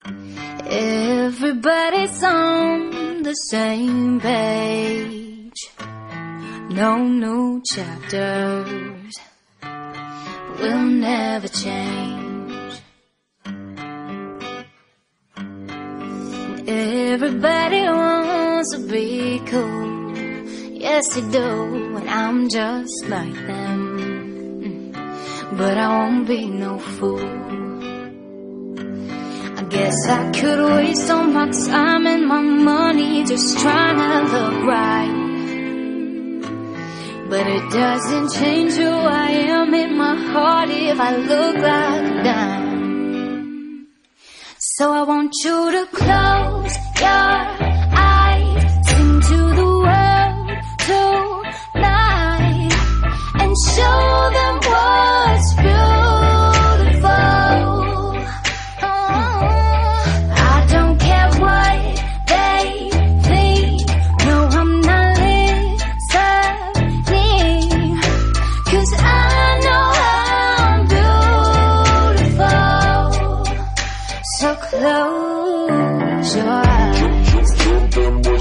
Everybody's on the same page. No new chapters will never change. Everybody wants to be cool. Yes, they do, and I'm just like them. But I won't be no fool. I guess I could waste all my time and my money just trying to look right. But it doesn't change who I am in my heart if I look like a dime. So I want you to close your eyes, sing to the world tonight, and show them what's beautiful. I don't care what they think. No, I'm not listening, 'cause I know I'm beautiful. So close your eyes.